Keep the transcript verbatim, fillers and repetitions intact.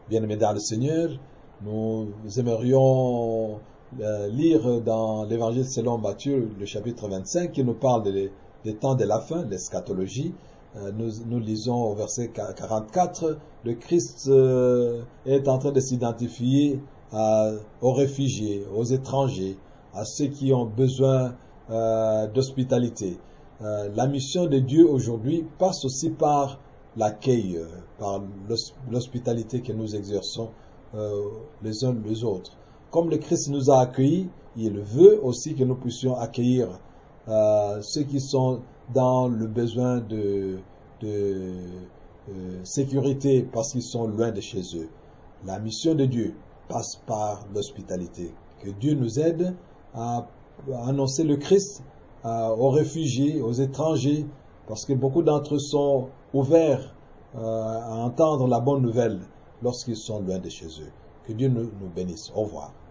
Bien-aimés dans le Seigneur, nous aimerions euh, lire dans l'Évangile selon Matthieu, le chapitre vingt-cinq, qui nous parle des, des temps de la fin, l'eschatologie. Euh, nous, nous lisons au verset quarante-quatre, le Christ euh, est en train de s'identifier aux réfugiés, aux étrangers, à ceux qui ont besoin euh, d'hospitalité. Euh, la mission de Dieu aujourd'hui passe aussi par l'accueil, euh, par l'hospitalité que nous exerçons euh, les uns les autres. Comme le Christ nous a accueillis, il veut aussi que nous puissions accueillir euh, ceux qui sont dans le besoin de, de euh, sécurité parce qu'ils sont loin de chez eux. La mission de Dieu passe par l'hospitalité. Que Dieu nous aide à annoncer le Christ euh, aux réfugiés, aux étrangers, parce que beaucoup d'entre eux sont ouverts euh, à entendre la bonne nouvelle lorsqu'ils sont loin de chez eux. Que Dieu nous, nous bénisse. Au revoir.